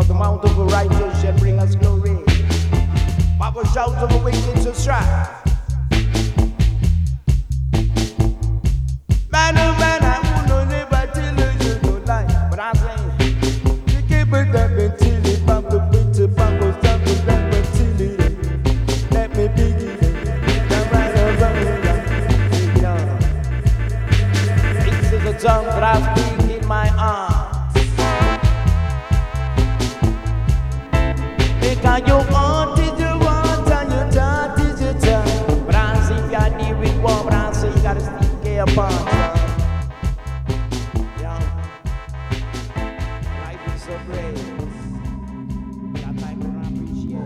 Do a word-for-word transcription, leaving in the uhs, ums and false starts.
For the mount of the righteous shall bring us glory. But the shout of the wicked shall strive. Man, oh man, I will not never tell you don't lie. But I say, you keep it that been till it, bump the bit to bump the stuff to that been till it. Let me begin. The right of the This is the tongue that I speak in my arms. Because you want it, you want, and you touch it, you touch. But I say you gotta deal with war, but I say you gotta still get apart. Life is so great.